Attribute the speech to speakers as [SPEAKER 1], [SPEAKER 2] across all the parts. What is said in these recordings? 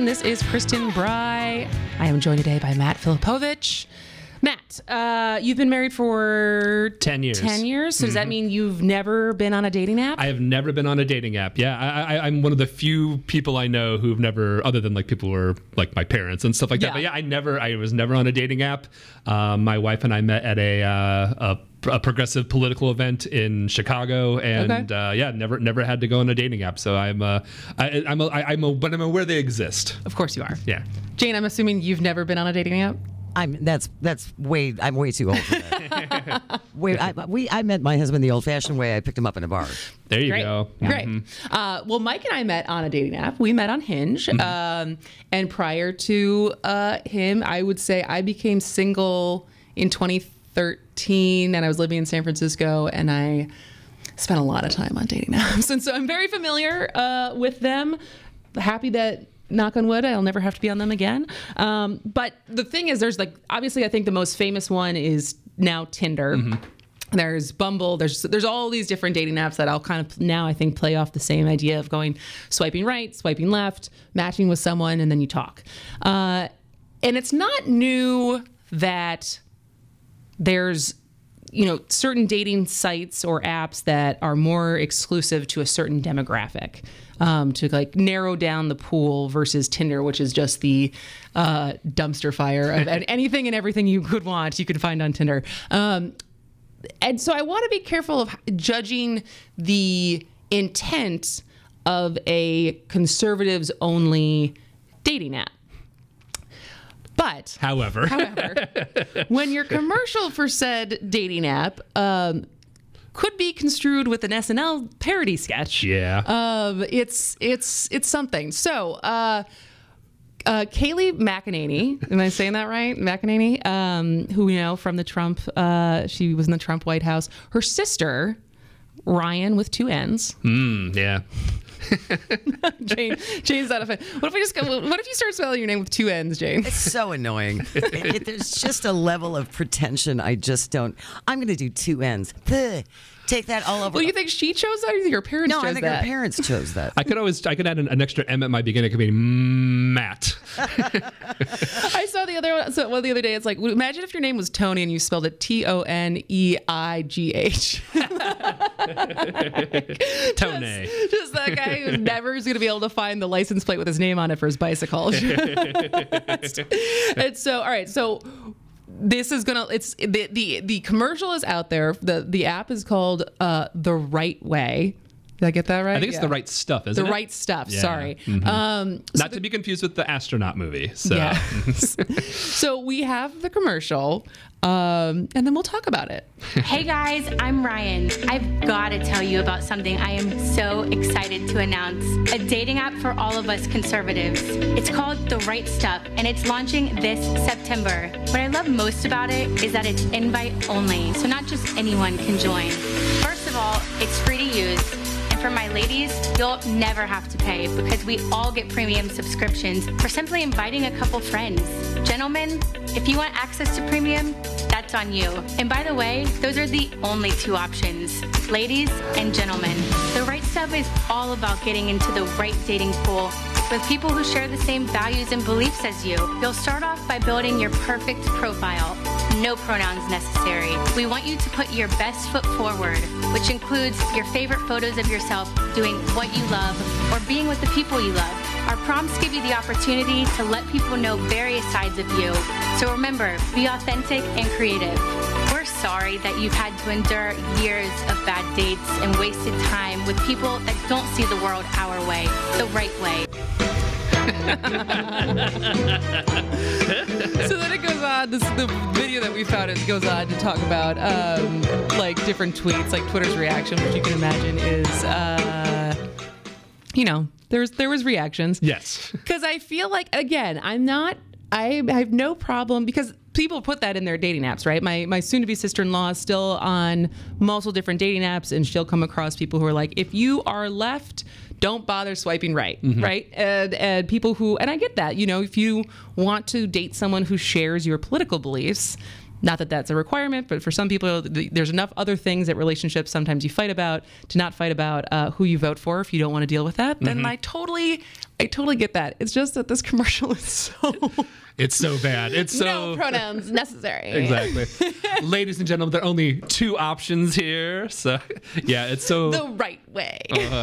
[SPEAKER 1] This is Kristen Bry. I am joined today by Matt Filipovich. Matt, you've been married for
[SPEAKER 2] 10 years.
[SPEAKER 1] 10 years? So does that mean you've never been on a dating app?
[SPEAKER 2] I have never been on a dating app. Yeah, I'm one of the few people I know who've never, other than like people who are like my parents and stuff like that. But yeah, I was never on a dating app. My wife and I met at a progressive political event in Chicago, and never had to go on a dating app. So but I'm aware they exist.
[SPEAKER 1] Of course you are.
[SPEAKER 2] Yeah.
[SPEAKER 1] Jane, I'm assuming you've never been on a dating app?
[SPEAKER 3] I'm way too old for that. I met my husband the old-fashioned way. I picked him up in a bar.
[SPEAKER 2] There you go.
[SPEAKER 1] Great. Well, Mike and I met on a dating app. We met on Hinge. And prior to him, I would say I became single in 2013, and I was living in San Francisco, and I spent a lot of time on dating apps. And so I'm very familiar with them. Happy that, knock on wood, I'll never have to be on them again. But the thing is, there's obviously, I think the most famous one is now Tinder. There's Bumble. There's all these different dating apps that I'll kind of now, I think, play off the same idea of swiping right, swiping left, matching with someone, and then you talk. And it's not new that there's certain dating sites or apps that are more exclusive to a certain demographic, to narrow down the pool versus Tinder, which is just the dumpster fire of anything and everything you could want, you could find on Tinder. And so I want to be careful of judging the intent of a conservatives only dating app. But, however, when your commercial for said dating app could be construed with an SNL parody sketch, it's something. So, Kayleigh McEnany, am I saying that right? McEnany, who we know from the Trump, she was in the Trump White House. Her sister, Ryan with two N's.
[SPEAKER 2] Yeah.
[SPEAKER 1] Jane's not a fan. What if you start spelling your name with two N's, Jane?
[SPEAKER 3] It's so annoying. There's just a level of pretension I just don't. I'm going to do two N's. Take that all over.
[SPEAKER 1] Well, you think she chose that, or you think her parents chose that?
[SPEAKER 3] No, I think her parents chose that.
[SPEAKER 2] I could add an extra M at my beginning. It could be Matt.
[SPEAKER 1] I saw the other day. It's like, imagine if your name was Tony and you spelled it Toneigh.
[SPEAKER 2] Tony.
[SPEAKER 1] Just that guy who never is going to be able to find the license plate with his name on it for his bicycle. And so, all right, so this is it's the commercial is out there. The app is called The Right Way. Did I get that right?
[SPEAKER 2] I think it's The Right Stuff, isn't it?
[SPEAKER 1] The Right Stuff,
[SPEAKER 2] yeah.
[SPEAKER 1] Sorry.
[SPEAKER 2] Not to be confused with the astronaut movie. So.
[SPEAKER 1] Yeah. So we have the commercial, and then we'll talk about it.
[SPEAKER 4] Hey guys, I'm Ryan. I've got to tell you about something I am so excited to announce. A dating app for all of us conservatives. It's called The Right Stuff, and it's launching this September. What I love most about it is that it's invite only, so not just anyone can join. First of all, it's free to use. And for my ladies, you'll never have to pay because we all get premium subscriptions for simply inviting a couple friends. Gentlemen, if you want access to premium, that's on you. And by the way, those are the only two options. Ladies and gentlemen, The Right Stuff is all about getting into the right dating pool with people who share the same values and beliefs as you. You'll start off by building your perfect profile. No pronouns necessary. We want you to put your best foot forward, which includes your favorite photos of yourself doing what you love or being with the people you love. Our prompts give you the opportunity to let people know various sides of you. So remember, be authentic and creative. We're sorry that you've had to endure years of bad dates and wasted time with people that don't see the world our way, the right way.
[SPEAKER 1] So then it goes on, the video that we found, it goes on to talk about different tweets, like Twitter's reaction, which you can imagine is, there was reactions.
[SPEAKER 2] Yes.
[SPEAKER 1] Because I feel like, again, I have no problem, because people put that in their dating apps, right? My soon-to-be sister-in-law is still on multiple different dating apps, and she'll come across people who are like, if you are left, don't bother swiping right, right? And people who, and I get that, if you want to date someone who shares your political beliefs, not that that's a requirement, but for some people, there's enough other things that relationships sometimes you fight about to not fight about who you vote for if you don't want to deal with that. Then I totally I totally get that. It's just that this commercial is so...
[SPEAKER 2] It's so bad. It's so...
[SPEAKER 1] No pronouns necessary.
[SPEAKER 2] Exactly. Ladies and gentlemen, there are only 2 options here. So, yeah, it's so...
[SPEAKER 1] The right way.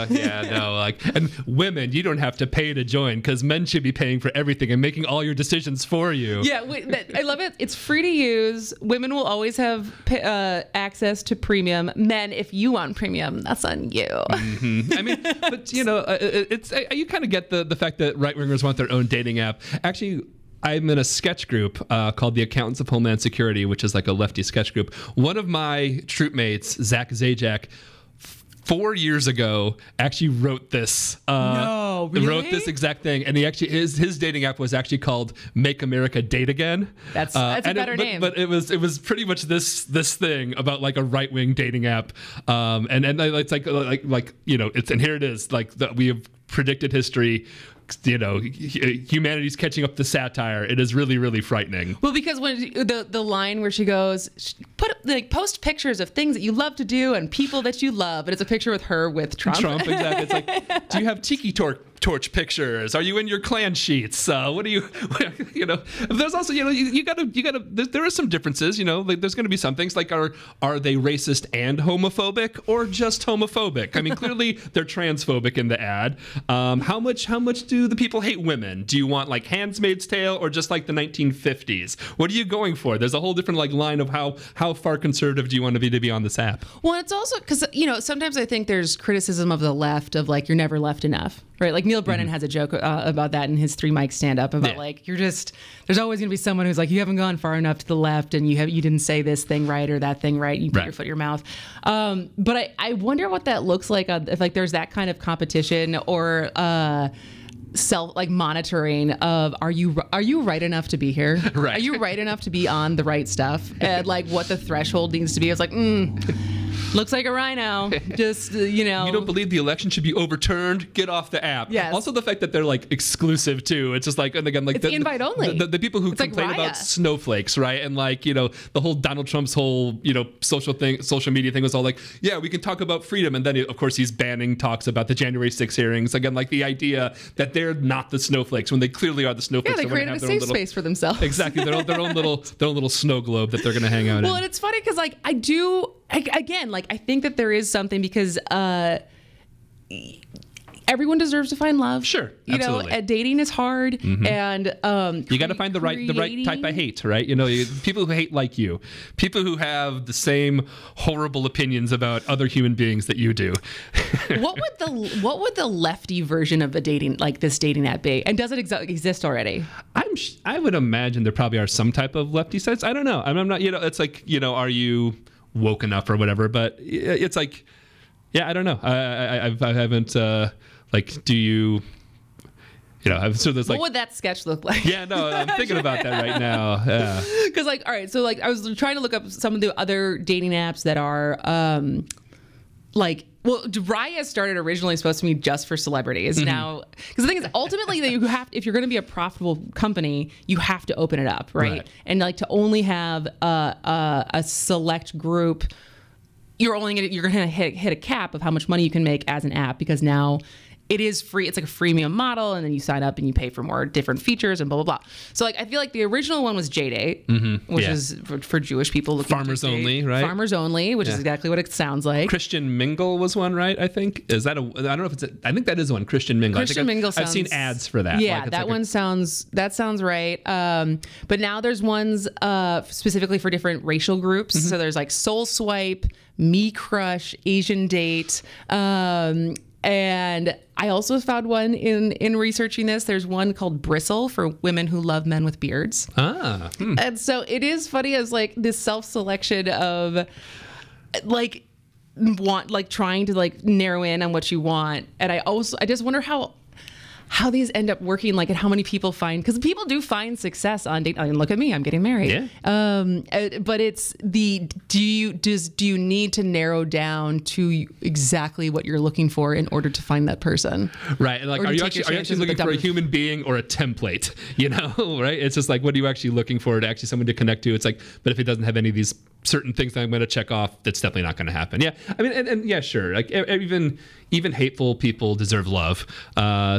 [SPEAKER 2] And women, you don't have to pay to join because men should be paying for everything and making all your decisions for you.
[SPEAKER 1] Yeah, I love it. It's free to use. Women will always have access to premium. Men, if you want premium, that's on you.
[SPEAKER 2] Mm-hmm. I mean, but, you kind of get the fact that right-wingers want their own dating app. Actually, I'm in a sketch group called the Accountants of Homeland Security, which is like a lefty sketch group. One of my troop mates, Zach Zajac, 4 years ago actually wrote this.
[SPEAKER 1] No, really?
[SPEAKER 2] Wrote this exact thing, and he actually his dating app was actually called "Make America Date Again."
[SPEAKER 1] That's a better name.
[SPEAKER 2] But it was pretty much this thing about like a right wing dating app, and it's like it's and here it is we have predicted history. Humanity's catching up to satire. It is really, really frightening.
[SPEAKER 1] Well, because when the line where she goes, post pictures of things that you love to do and people that you love, and it's a picture with her with Trump.
[SPEAKER 2] Exactly. It's like, do you have tiki torch pictures? Are you in your clan sheets? What do you? There's also you gotta. There are some differences. There's going to be some things like are they racist and homophobic or just homophobic? I mean, clearly they're transphobic in the ad. How much do the people hate women? Do you want like Handmaid's Tale or just like the 1950s? What are you going for? There's a whole different line of how far conservative do you want to be on this app?
[SPEAKER 1] Well, it's also because sometimes I think there's criticism of the left of like you're never left enough, right? Like Neil Brennan has a joke about that in his 3 mic stand up about like there's always going to be someone who's like you haven't gone far enough to the left and you didn't say this thing right or that thing right. You put your foot in your mouth. But I wonder what that looks like if like there's that kind of competition or monitoring of are you right enough to be here?
[SPEAKER 2] Right.
[SPEAKER 1] Are you right enough to be on the right stuff? And like what the threshold needs to be. It's like, looks like a rhino. Just, You
[SPEAKER 2] don't believe the election should be overturned? Get off the app.
[SPEAKER 1] Yes.
[SPEAKER 2] Also the fact that they're like exclusive too. It's just like, and again, like
[SPEAKER 1] it's invite only.
[SPEAKER 2] The people who complain about snowflakes, right? And like, the whole Donald Trump's whole, social media thing was all like, yeah, we can talk about freedom. And then of course he's banning talks about the January 6 hearings. Again, like the idea that they're not the snowflakes when they clearly are the snowflakes.
[SPEAKER 1] Yeah, they created a safe space for themselves.
[SPEAKER 2] Exactly. Their own little snow globe that they're going to hang out in.
[SPEAKER 1] Well, and it's funny because like I think that there is something because everyone deserves to find love.
[SPEAKER 2] Sure, absolutely.
[SPEAKER 1] Dating is hard, and
[SPEAKER 2] you got to find the right type of hate, right? People who hate like you, people who have the same horrible opinions about other human beings that you do.
[SPEAKER 1] What would the lefty version of this dating app be? And does it exist already?
[SPEAKER 2] I would imagine there probably are some type of lefty sites. I don't know. I'm not. It's like are you woke enough or whatever? But it's like, yeah, I don't know. I haven't. Do you? I'm sure there's like.
[SPEAKER 1] What would that sketch look like?
[SPEAKER 2] Yeah, no, I'm thinking about that right now. Yeah.
[SPEAKER 1] Because all right, so I was trying to look up some of the other dating apps that are Raya started originally supposed to be just for celebrities. Now, because the thing is, ultimately, that you have, if you're going to be a profitable company, you have to open it up, right? And to only have a select group, you're going to hit a cap of how much money you can make as an app because now it is free. It's like a freemium model, and then you sign up and you pay for more different features and blah, blah, blah. So I feel like the original one was JDate, which is for Jewish people.
[SPEAKER 2] Farmers only, right?
[SPEAKER 1] Farmers only, which is exactly what it sounds like.
[SPEAKER 2] Christian Mingle was one, right? I think. Is that I don't know if it's I think that is one, Christian Mingle.
[SPEAKER 1] Christian Mingle sounds...
[SPEAKER 2] I've seen ads for that.
[SPEAKER 1] Yeah, that sounds right. But now there's ones specifically for different racial groups. So there's like Soul Swipe, Me Crush, Asian Date, and I also found one in researching this. There's one called Bristle for women who love men with beards. And so it is funny as like this self-selection of trying to narrow in on what you want. And I just wonder how these end up working, and how many people find, because people do find success on dating. I mean, look at me, I'm getting married.
[SPEAKER 2] Yeah.
[SPEAKER 1] But it's do you need to narrow down to exactly what you're looking for in order to find that person?
[SPEAKER 2] Right. And are you actually looking for a human being or a template? Right? It's just what are you actually looking for to actually someone to connect to? It's but if it doesn't have any of these certain things that I'm going to check off, that's definitely not going to happen. Yeah. I mean, and yeah, sure. Even hateful people deserve love. So they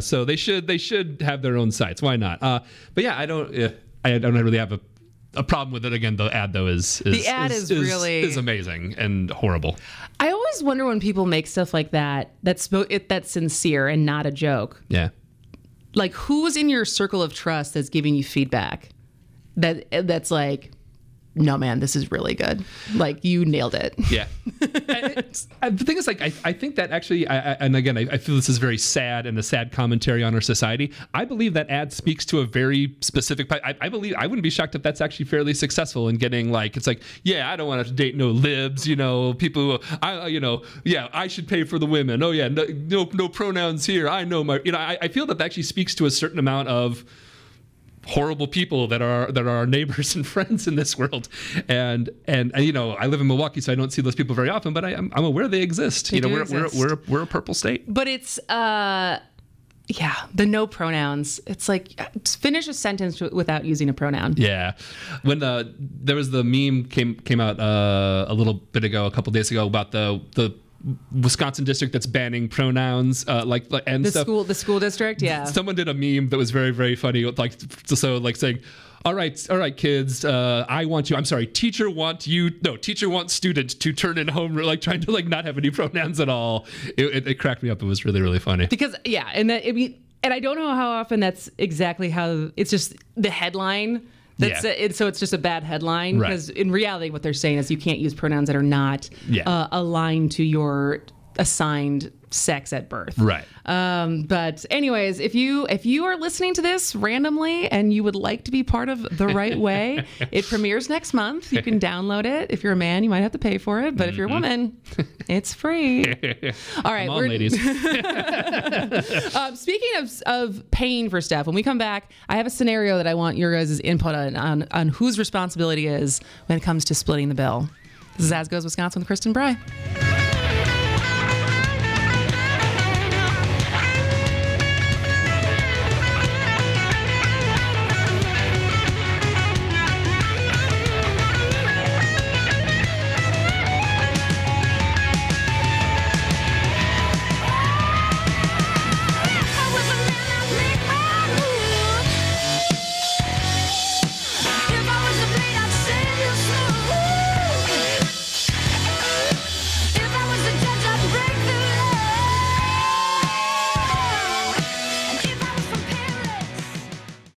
[SPEAKER 2] should have their own sites. Why not? But yeah, I don't really have a problem with it. Again, the ad though is really amazing and horrible.
[SPEAKER 1] I always wonder when people make stuff like that's sincere and not a joke.
[SPEAKER 2] Yeah.
[SPEAKER 1] Like, who's in your circle of trust that's giving you feedback that's like, no, man, this is really good. Like, you nailed it.
[SPEAKER 2] Yeah. The thing is, like, I think that actually, and again, I feel this is very sad and a sad commentary on our society. I believe that ad speaks to a very specific, I believe, I wouldn't be shocked if that's actually fairly successful in getting, like, it's like, yeah, I don't want to date no libs, people who, I should pay for the women. Oh yeah, no pronouns here. I know my, I feel that actually speaks to a certain amount of horrible people that are our neighbors and friends in this world, and I live in Milwaukee, so I don't see those people very often, but I'm aware they exist. We're a purple state.
[SPEAKER 1] But it's the no pronouns. It's like, finish a sentence without using a pronoun.
[SPEAKER 2] Yeah, when there was the meme came out a little bit ago, a couple days ago, about the Wisconsin district that's banning pronouns, and stuff.
[SPEAKER 1] The school district, yeah.
[SPEAKER 2] Someone did a meme that was very, very funny, saying, all right, kids, teacher wants student to turn in home, like trying to not have any pronouns at all. It cracked me up. It was really, really funny.
[SPEAKER 1] Because and I don't know how often that's exactly how, it's just the headline. So it's just a bad headline, because in reality what they're saying is you can't use pronouns that are not aligned to your assigned sex at birth.
[SPEAKER 2] Right.
[SPEAKER 1] But anyways, if you are listening to this randomly and you would like to be part of The Right Way, it premieres next month. You can download it. If you're a man, you might have to pay for it, but if you're a woman, it's free. All right,
[SPEAKER 2] ladies.
[SPEAKER 1] Speaking of paying for stuff, when we come back, I have a scenario that I want your guys' input on whose responsibility is when it comes to splitting the bill. This is As Goes Wisconsin with Kristen Bry.